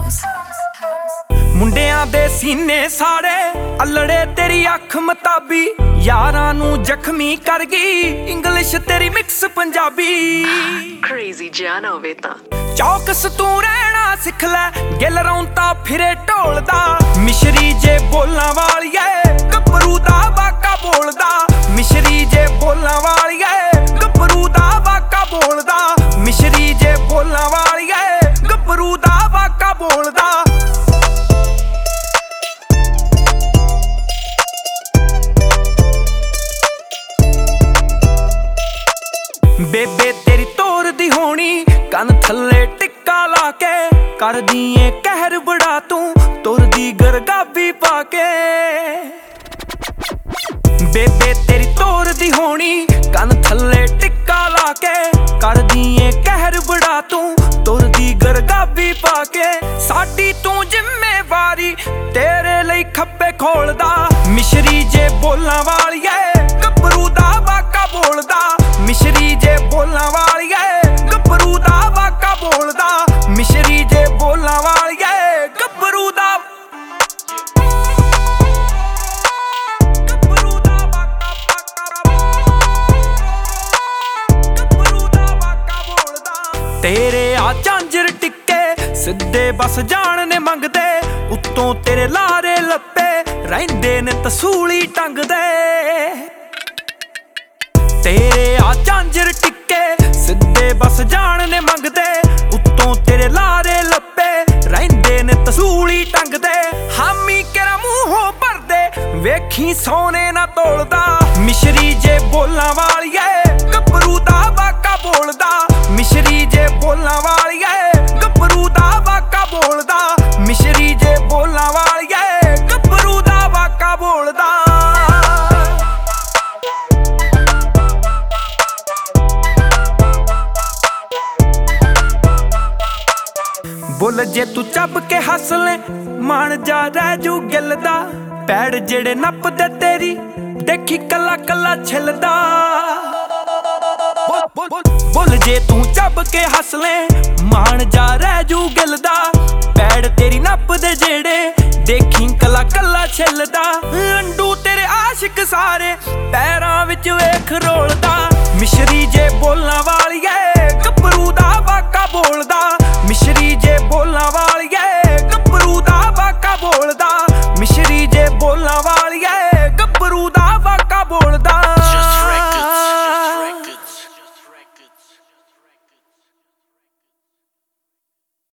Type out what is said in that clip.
ਮੁੰਡਿਆਂ ਦੇ ਸੀਨੇ ਸਾੜੇ ਅਲੜੇ ਤੇਰੀ ਅੱਖ ਮਤਾਬੀ ਯਾਰਾਂ ਨੂੰ ਜ਼ਖਮੀ ਕਰ ਗਈ ਇੰਗਲਿਸ਼ ਤੇਰੀ ਮਿਕਸ ਪੰਜਾਬੀ ਕ੍ਰੇਜ਼ੀ ਜਾਨ ਹੋਵੇ ਤਾਂ ਚੌਕਸ ਤੂੰ ਰਹਿਣਾ ਸਿੱਖ ਲੈ ਗਿੱਲ ਰੌਂਤਾ ਫਿਰੇ ਢੋਲਦਾ ਮਿਸ਼ਰੀ ਜੇ ਬੋਲਾਂ ਵਾਲੀਏ ਗੱਭਰੂ ਦਾ ਵਾਕਾ ਬੋਲਦਾ ਮਿਸ਼ਰੀ ਜੇ ਬੋਲਾਂ ਵਾਲੀਏ ਗੱਭਰੂ ਦਾ ਵਾਕਾ ਬੋਲਦਾ ਮਿਸ਼ਰੀ ਜੇ ਬੋਲਾਂ ਵਾਲੀਏ ਗੱਭਰੂ ਦਾ ਵਾਕਾ ਬੋਲਦਾ ਬੇਬੇ ਤੇਰੀ ਤੋਰਦੀ ਹੋਣੀ ਕੰਨ ਥੱਲੇ ਟਿੱਕਾ ਲਾ ਕੇ ਕਰਦੀ ਏ ਕਹਿਰ ਬੜਾ ਤੂੰ ਤੁਰਦੀ ਗਰਗਾਬੀ ਪਾ ਕੇ ਬੇਬੇ ਤੇਰੀ ਤੋਰਦੀ ਹੋਣੀ ਕੰਨ ਥੱਲੇ ਟਿੱਕਾ ਲਾ ਕੇ ਕਰਦੀ ਏ ਕਹਿਰ ਬੜਾ ਤੂੰ ਤੁਰਦੀ ਗਰਗਾਬੀ ਪਾ ਕੇ ਸਾਡੀ ਤੂੰ ਜ਼ਿੰਮੇਵਾਰੀ ਤੇਰੇ ਲਈ ਖੱਪੇ ਖੋਲਦਾ ਮਿਸ਼ਰੀ ਜੇ ਬੋਲਾਂ ਵਾਲੀਏ ਗੱਭਰੂ ਦਾ ਵਾਕਾ ਬੋਲਦਾ ਮਿਸ਼ਰੀ ਜੇ ਬੋਲਾਂ ਵਾਲੀਏ ਗੱਭਰੂ ਦਾ ਵਾਕਾ ਬੋਲਦਾ ਮਿਸ਼ਰੀ ਜੇ ਬੋਲਾਂ ਵਾਲੀਏ ਗੱਭਰੂ ਦਾ ਤੇਰੇ ਆ ਝਾਂਜਰ ਟਿੱਕੇ ਸਿੱਧੇ ਬਸ ਜਾਣ ਨੇ ਮੰਗਦੇ ਉੱਤੋਂ ਤੇਰੇ ਲਾਰੇ ਲੱਪੇ ਰਹਿੰਦੇ ਨੇ ਤਸੂਲੀ ਟੰਗਦੇ ਤੇਰੇ ਆ ਝਾਂਜਰ ਟਿੱਕੇ ਸਿੱਧੇ ਬਸ ਜਾਣ ਨੇ ਮੰਗਦੇ ਉੱਤੋਂ ਤੇਰੇ ਲਾਰੇ ਲੱਪੇ ਰਹਿੰਦੇ ਨੇ ਤਸੂਲੀ ਟੰਗਦੇ ਹਾਮੀ ਕਿਹੜਾ ਮੂੰਹੋਂ ਭਰਦੇ ਵੇਖੀ ਸੋਨੇ ਨਾ ਤੋਲਦਾ ਮਿਸ਼ਰੀ ਜੇ ਬੋਲਾਂ ਵਾਲੀਏ ਗੱਭਰੂ ਦਾ ਵਾਕਾ ਬੋਲਦਾ ਮਿਸ਼ਰੀ ਜੇ ਬੋਲਾਂ ਵਾਲੀਏ ਗੱਭਰੂ ਦਾ ਵਾਕਾ ਬੋਲਦਾ ਮਿਸ਼ਰੀ ਜੇ ਬੋਲਾਂ ਵਾਲੀਏ ਗੱਭਰੂ ਦਾ ਵਾਕਾ ਬੋਲਦਾ ਬੁੱਲ ਜੇ ਤੂੰ ਚੱਬ ਕੇ ਹੱਸ ਲੈ ਮਾਣ ਜਾ ਰਹਿ ਜੂ ਗਿੱਲ ਦਾ ਪੈੜ ਜਿਹੜੇ ਨੱਪਦੇ ਤੇਰੀ ਦੇਖੀ ਕੱਲਾ ਕੱਲਾ ਛਿਲਦਾ ਬੁੱਲ ਜੇ ਤੂੰ ਚੱਬ ਕੇ ਹੱਸ ਲੈ ਮਾਣ ਜਾ ਰਹਿ ਜੂ ਗਿੱਲ ਦਾ ਪੈੜ ਤੇਰੀ ਨੱਪਦੇ ਜਿਹੜੇ ਦੇਖੀ ਕੱਲਾ ਕੱਲਾ ਛਿਲਦਾ ਅੰਡੂ ਤੇਰੇ ਆਸ਼ਿਕ ਸਾਰੇ ਪੈਰਾਂ ਵਿੱਚ ਵੇਖ ਰੋਲਦਾ ਮਿਸ਼ਰੀ ਜੇ ਬੋਲਾਂ ਵਾਲੀਏ ਗੱਭਰੂ ਦਾ ਵਾਕਾ ਬੋਲਦਾ ਮਿਸ਼ਰੀ ਜੇ ਬੋਲਾਂ ਵਾਲੀਏ ਗੱਭਰੂ ਦਾ ਵਾਕਾ ਬੋਲਦਾ ਮਿਸ਼ਰੀ ਜੇ ਬੋਲਾਂ